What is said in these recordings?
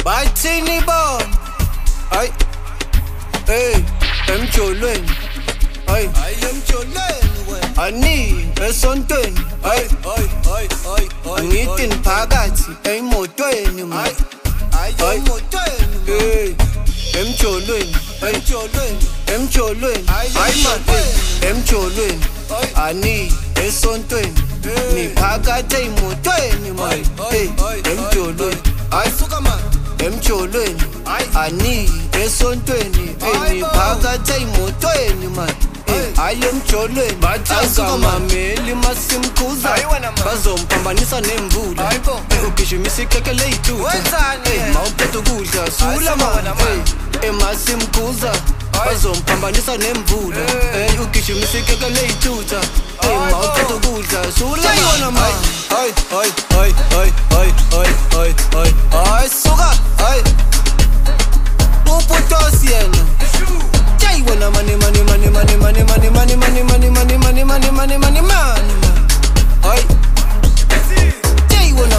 bathini bona hayi hey emjolweni hayi emjolweni wena ani esontweni hayi angithi niphakathi emotweni man hayi emotweni hey emjolweni emjolweni hayi man emjolweni ani esontweni niphakathi emotweni man hey emjolweni hayi suka man emjolweni ani esontweni niphakathi emotweni man hayi emjolweni bathaka mameli masimkhuza bazomphambanisa nemvula ugijimisa ikekele ithutha mawuphethe ukudla sula man emasimkhuza bazomphambanisa nemvula ugijimisa ikekele ithutha mawuphethe ukudla sula man hayi suka hayi uputosi yena jay wena money hayi jay wena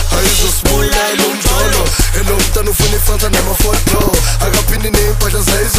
Ufuna ifanta nama-photo akaphindi ney'mpahla zayizo